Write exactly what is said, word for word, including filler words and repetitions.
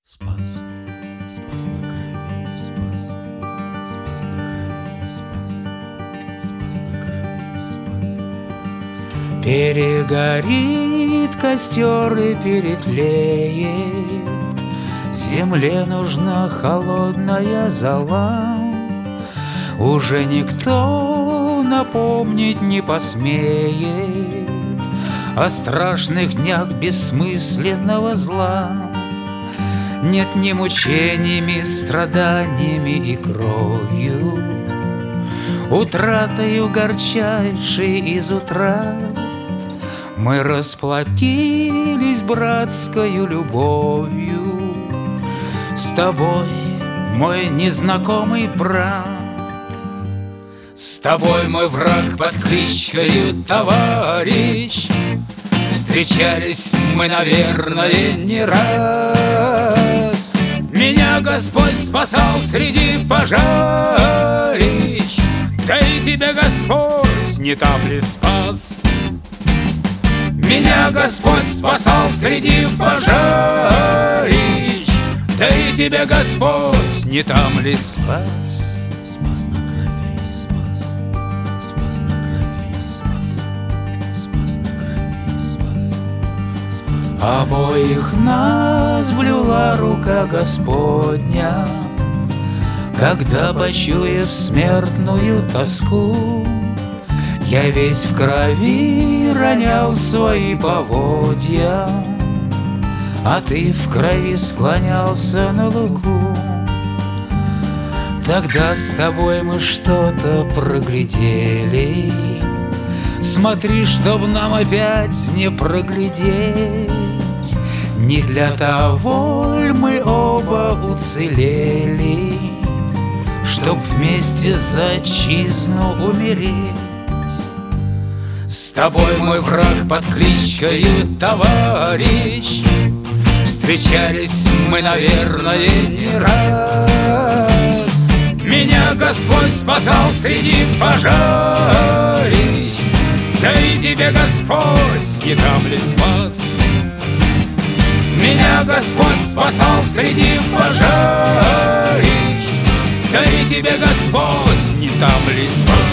Спас, спас на крови, спас, спас на крови, спас, спас на крови, спас, спас. Перегорит костер и перетлеет, земле нужна холодная зола. Уже никто напомнить не посмеет о страшных днях бессмысленного зла. Нет ни мучениями, страданиями и кровью, утратою горчайшей из утрат, мы расплатились братскою любовью с тобой, мой незнакомый брат. С тобой, мой враг, под кличкою товарищ, встречались мы, наверное, не раз. Меня Господь спасал среди пожарищ, да и тебя Господь не там ли спас? Меня Господь спасал среди пожарищ, да и тебя Господь не там ли спас? Спас на крови, спас, спас на крови, спас, спас на крови, спас, спас на крови. Обоих нас блюла рука Господня, когда, почуяв смертную тоску, я весь в крови ронял свои поводья, а ты в крови склонялся на лугу. Тогда с тобой мы что-то проглядели. Смотри, чтоб нам опять не проглядеть. Не для того ль мы оба уцелели, чтоб вместе за отчизну умереть. С тобой, мой враг, под кличкою товарищ, встречались мы, наверное, не раз. Меня Господь спасал среди пожарищ, да и тебе Господь не там ли спас? Меня Господь спасал среди пожарищ, да и тебе Господь не там ли спас?